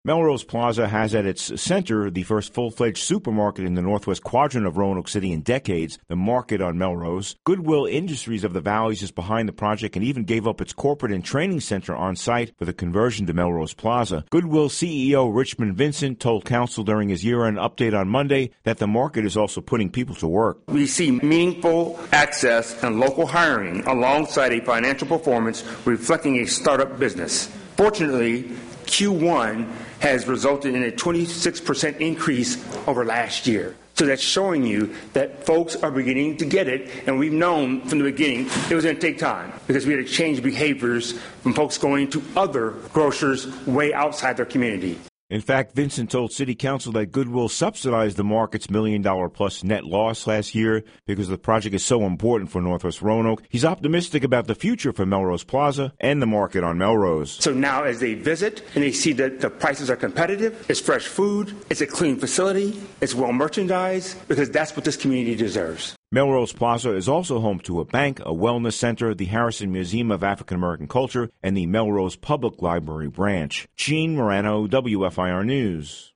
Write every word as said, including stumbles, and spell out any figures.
Melrose Plaza has at its center the first full-fledged supermarket in the northwest quadrant of Roanoke City in decades, the Market on Melrose. Goodwill Industries of the Valleys is behind the project and even gave up its corporate and training center on site for the conversion to Melrose Plaza. Goodwill C E O Richmond Vincent told council during his year-end update on Monday that the market is also putting people to work. We see meaningful access and local hiring alongside a financial performance reflecting a startup business. Fortunately, Q one has resulted in a twenty-six percent increase over last year. So that's showing you that folks are beginning to get it, and we've known from the beginning it was going to take time because we had to change behaviors from folks going to other grocers way outside their community. In fact, Vincent told City Council that Goodwill subsidized the market's million-dollar-plus net loss last year because the project is so important for Northwest Roanoke. He's optimistic about the future for Melrose Plaza and the Market on Melrose. So now as they visit and they see that the prices are competitive, it's fresh food, it's a clean facility, it's well merchandised, because that's what this community deserves. Melrose Plaza is also home to a bank, a wellness center, the Harrison Museum of African American Culture, and the Melrose Public Library branch. Gene Morano, W F I R News.